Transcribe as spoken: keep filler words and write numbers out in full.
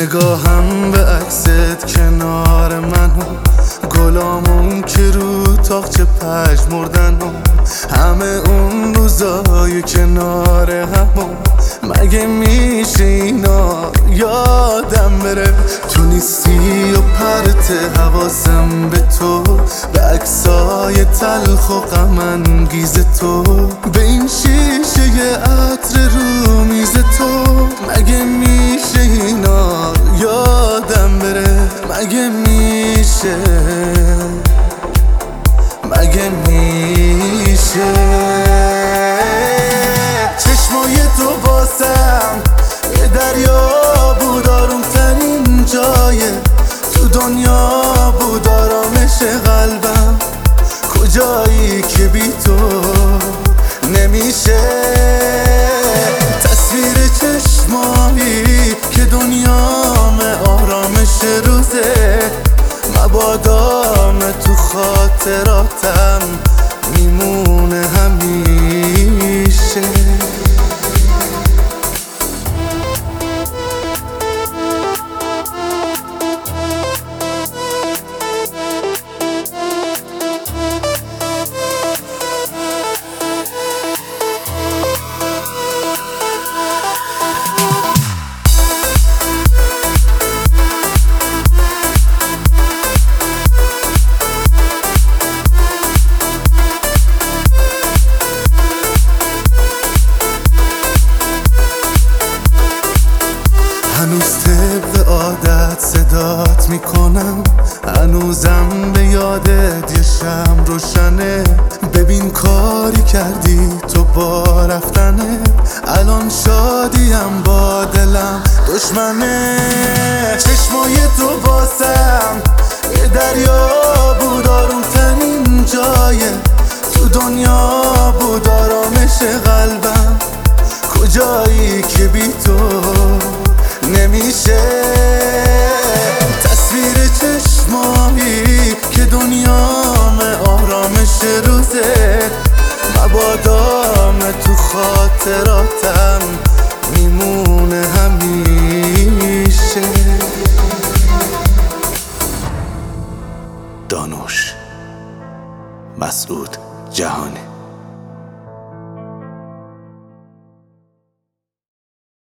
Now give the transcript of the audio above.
نگاهم به عکست کنار من و گلامون که رو تاقچه پژمردن و همه اون روزای کنار همون، مگه میشه اینا یادم بره؟ تو نیستی و پرت حواسم به تو، به عکسای تلخ و غم انگیز تو، به این شیشه عطر رو میز تو. مگه میشه اینا یادم بره؟ مگه میشه؟ مگه میشه؟ چشمای تو باسم یه دریا بود، آروم ترین جایه تو دنیا بود، آرامش قلبم. کجایی که بی تو نمیشه؟ تصویر چشمایی که دنیام آرامش روزه، مبادام تو خاطراتم میمونه همیشه. هنوز طبق عادت صدات میکنم، هنوزم به یادت یه شم روشنه. ببین کاری کردی تو با رفتنه، الان شادیم با دلم دشمنه. چشمای تو باسم یه دریا بود، آروم ترین جایه تو دنیا بود، آرامش قلبم. کجایی که بی تو نمیشه؟